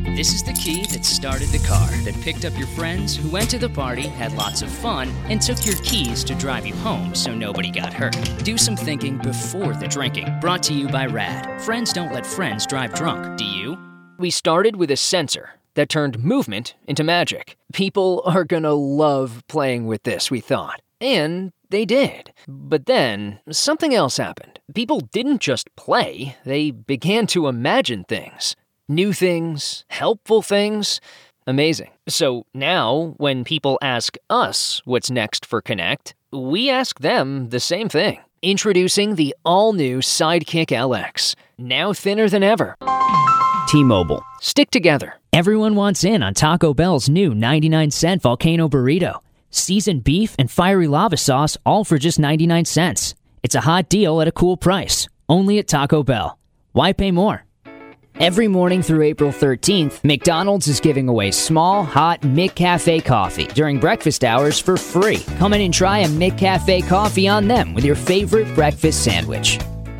This is the key that started the car, that picked up your friends who went to the party, had lots of fun, and took your keys to drive you home so nobody got hurt. Do some thinking before the drinking. Brought to you by RAD. Friends don't let friends drive drunk, do you? We started with a sensor that turned movement into magic. People are gonna love playing with this, we thought. And they did. But then, something else happened. People didn't just play, they began to imagine things. New things, helpful things. Amazing. So now, when people ask us what's next for Connect, we ask them the same thing. Introducing the all-new Sidekick LX. Now thinner than ever. T-Mobile. Stick together. Everyone wants in on Taco Bell's new 99-cent Volcano Burrito. Seasoned beef and fiery lava sauce, all for just 99 cents. It's a hot deal at a cool price. Only at Taco Bell. Why pay more? Every morning through April 13th, McDonald's is giving away small, hot McCafe coffee during breakfast hours for free. Come in and try a McCafe coffee on them with your favorite breakfast sandwich.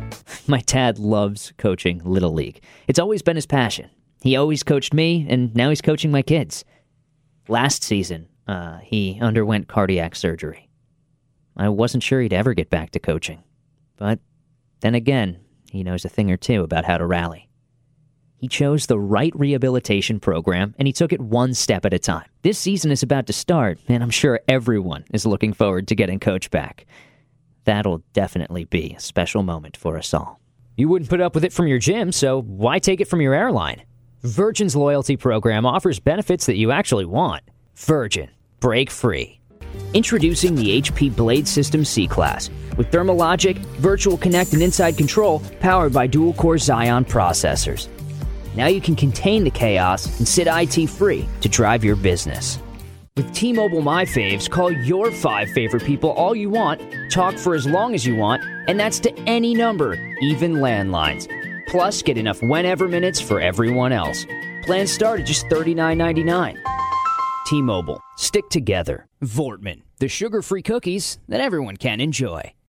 My dad loves coaching Little League. It's always been his passion. He always coached me, and now he's coaching my kids. Last season, he underwent cardiac surgery. I wasn't sure he'd ever get back to coaching. But then again, he knows a thing or two about how to rally. He chose the right rehabilitation program, and he took it one step at a time. This season is about to start, and I'm sure everyone is looking forward to getting Coach back. That'll definitely be a special moment for us all. You wouldn't put up with it from your gym, so why take it from your airline? Virgin's loyalty program offers benefits that you actually want. Virgin. Break free. Introducing the HP Blade System C-Class with Thermalogic, Virtual Connect, and Inside Control powered by dual-core Xeon processors. Now you can contain the chaos and sit IT-free to drive your business. With T-Mobile My Faves, call your 5 favorite people all you want, talk for as long as you want, and that's to any number, even landlines. Plus, get enough whenever minutes for everyone else. Plans start at just $39.99. T-Mobile. Stick together. Voortman. The sugar-free cookies that everyone can enjoy.